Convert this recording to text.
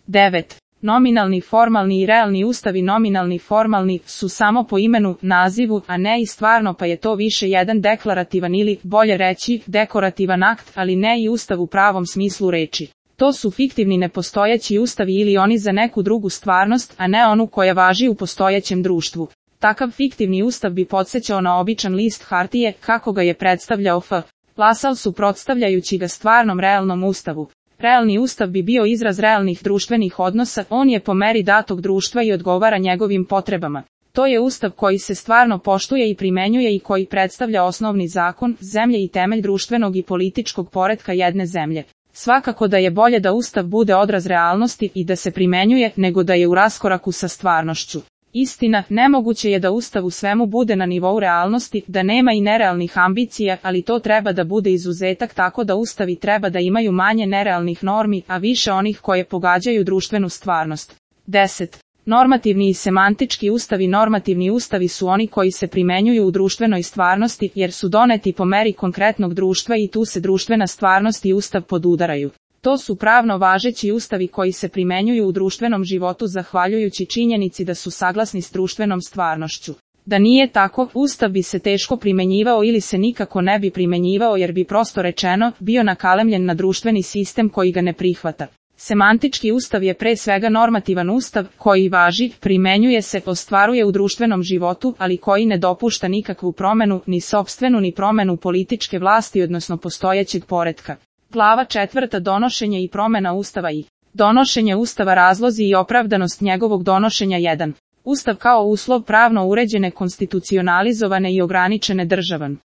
9. Nominalni, formalni i realni ustavi. Nominalni formalni su samo po imenu, nazivu, a ne i stvarno, pa je to više jedan deklarativan ili, bolje reći, dekorativan akt, ali ne i ustav u pravom smislu reči. To su fiktivni nepostojeći ustavi ili oni za neku drugu stvarnost, a ne onu koja važi u postojećem društvu. Takav fiktivni ustav bi podsjećao na običan list hartije, kako ga je predstavljao F. Lasal suprotstavljajući ga stvarnom realnom ustavu. Realni ustav bi bio izraz realnih društvenih odnosa, on je po meri datog društva i odgovara njegovim potrebama. To je ustav koji se stvarno poštuje i primenjuje i koji predstavlja osnovni zakon zemlje i temelj društvenog i političkog poretka jedne zemlje. Svakako da je bolje da ustav bude odraz realnosti i da se primenjuje, nego da je u raskoraku sa stvarnošću. Istina, nemoguće je da ustav u svemu bude na nivou realnosti, da nema i nerealnih ambicija, ali to treba da bude izuzetak, tako da ustavi treba da imaju manje nerealnih normi, a više onih koje pogađaju društvenu stvarnost. 10. Normativni i semantički ustavi. Normativni ustavi su oni koji se primenjuju u društvenoj stvarnosti, jer su doneti po meri konkretnog društva i tu se društvena stvarnost i ustav podudaraju. To su pravno važeći ustavi koji se primenjuju u društvenom životu zahvaljujući činjenici da su saglasni s društvenom stvarnošću. Da nije tako, ustav bi se teško primenjivao ili se nikako ne bi primenjivao jer bi prosto rečeno bio nakalemljen na društveni sistem koji ga ne prihvata. Semantički ustav je pre svega normativan ustav koji važi, primenjuje se, ostvaruje u društvenom životu, ali koji ne dopušta nikakvu promenu, ni sopstvenu ni promenu političke vlasti odnosno postojećeg poretka. Glava 4. Donošenje i promena ustava i donošenje ustava. Razlozi i opravdanost njegovog donošenja. 1. Ustav kao uslov pravno uređene, konstitucionalizovane i ograničene države.